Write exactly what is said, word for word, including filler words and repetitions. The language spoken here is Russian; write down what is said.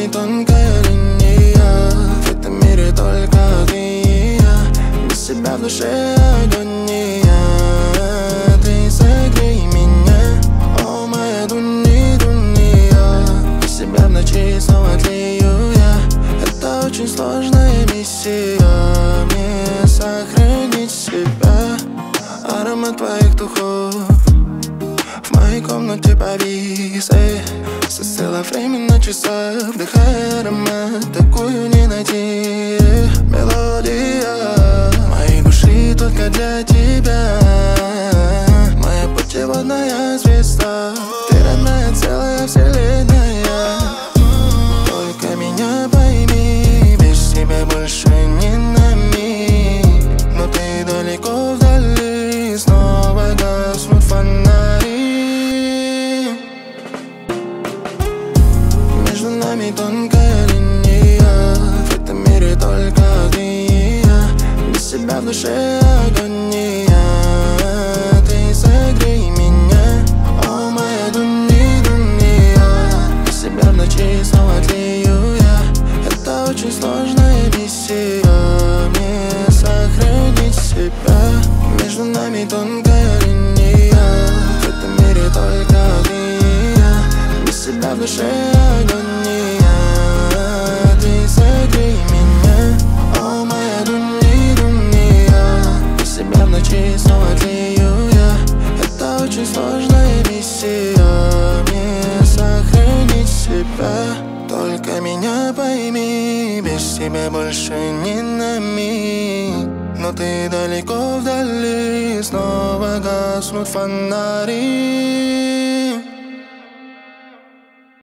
нами тонкая линия. В этом мире только ты и я. Без себя в душе агония. Ты согрей меня, о моя дуни, дуния. Без себя в ночи снова тлею я. Это очень сложная миссия, мне сохранить себя. Аромат твоих духов в моей комнате повис, эй. Застыло время на часах, вдыхая аромат, такую не найти. Мелодия моей души только для тебя. Моя путеводная звезда, ты родная, целая вселенная. Только меня пойми, без тебя больше не на миг. Но ты далеко вдали, снова гаснут фонари. Между нами тонкая линия. В этом мире только ты и я. Без себя в душе агония. Ты согрей меня, о моя дуни, дуния. Без себя в ночи снова тлею я. Это очень сложная миссия, мне сохранить себя. Между нами тонкая линия. В этом мире только ты и я. Без себя в душе агония. Ты согрей меня, о моя дуни, дуния. Без себя в ночи снова тлею я. Это очень сложная миссия, мне сохранить себя. Только меня пойми, без тебя больше не на миг. Но ты далеко вдали, снова гаснут фонари.